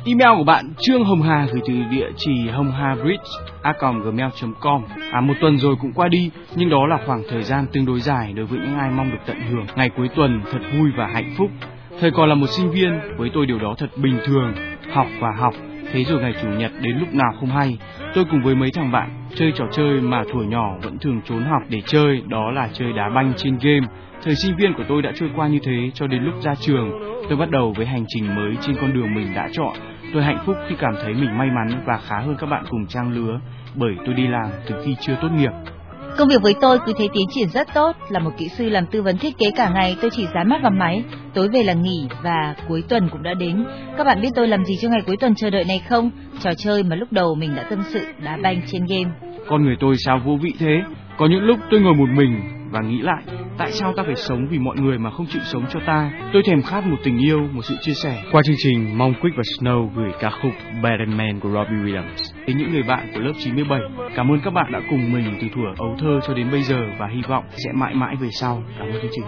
Email của bạn Trương Hồng Hà gửi từ địa chỉ honghabridge@gmail.com. Một tuần rồi cũng qua đi, nhưng đó là khoảng thời gian tương đối dài đối với những ai mong được tận hưởng ngày cuối tuần thật vui và hạnh phúc. Thời còn là một sinh viên, với tôi điều đó thật bình thường, học và học. Thế rồi ngày chủ nhật đến lúc nào không hay, tôi cùng với mấy thằng bạn chơi trò chơi mà thuở nhỏ vẫn thường trốn học để chơi, đó là chơi đá banh trên game. Thời sinh viên của tôi đã trôi qua như thế cho đến lúc ra trường, tôi bắt đầu với hành trình mới trên con đường mình đã chọn. Tôi hạnh phúc khi cảm thấy mình may mắn và khá hơn các bạn cùng trang lứa, bởi tôi đi làm từ khi chưa tốt nghiệp. Công việc với tôi cứ thế tiến triển rất tốt. Là một kỹ sư làm tư vấn thiết kế cả ngày, tôi chỉ dán mắt vào máy, tối về là nghỉ và cuối tuần cũng đã đến. Các bạn biết tôi làm gì cho ngày cuối tuần chờ đợi này không? Trò chơi mà lúc đầu mình đã tâm sự, đá banh trên game. Con người tôi sao vô vị thế? Có những lúc tôi ngồi một mình và nghĩ lại, tại sao ta phải sống vì mọi người mà không chịu sống cho ta? Tôi thèm khát một tình yêu, một sự chia sẻ. Qua chương trình, mong Quick và Snow gửi ca khúc Better Man của Robbie Williams đến những người bạn của lớp 97. Cảm ơn các bạn đã cùng mình từ thuở ấu thơ cho đến bây giờ và hy vọng sẽ mãi mãi về sau. Cảm ơn chương trình.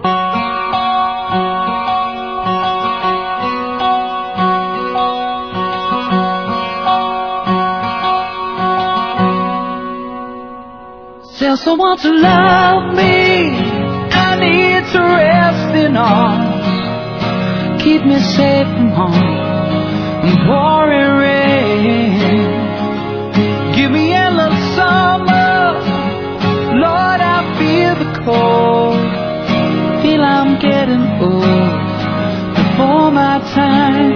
Tell someone to love me. I need to rest in arms. Keep me safe from harm and pouring rain. Give me endless summer. Lord, I feel the cold. Feel I'm getting old before my time.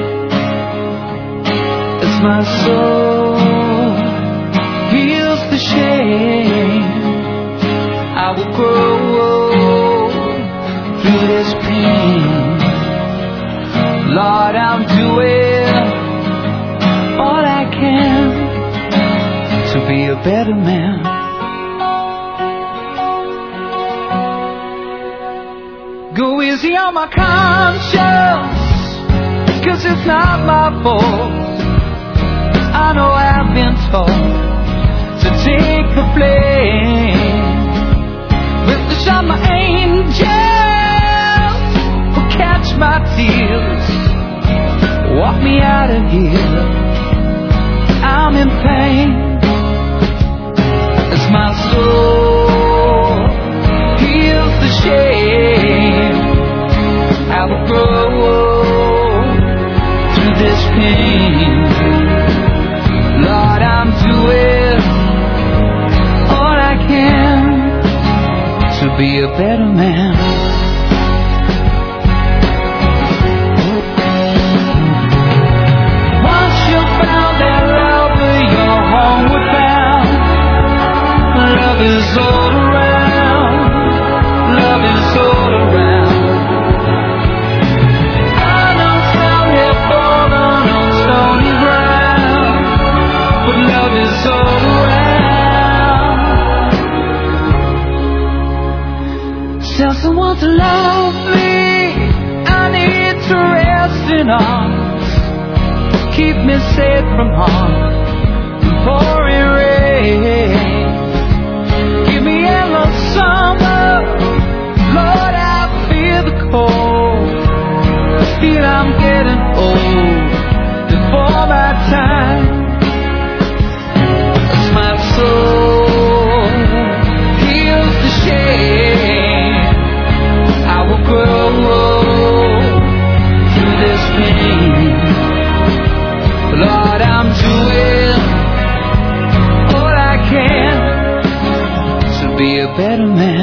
As my soul feels the shame, I will grow through this pain. Lord, I'm doing all I can to be a better man. Go easy on my conscience, 'cause it's not my fault. I know I've been told to take the blame. With the shine my angels will catch my tears, walk me out of here. I'm in pain as my soul feels the shame. I will grow through this pain. Lord, I'm doing all I can to be a better man. Once you found that love, you're homeward bound. Love is all around. Love is all around. I know some have fallen on stony ground, but love is all around. Tell someone to love me. I need to rest in arms. Keep me safe from harm and pouring rain. Give me endless summer. Lord, I feel the cold. Feel I'm getting old before my time. As my soul feels the shame, I will grow through this pain. Lord, I'm doing all I can to be a better man.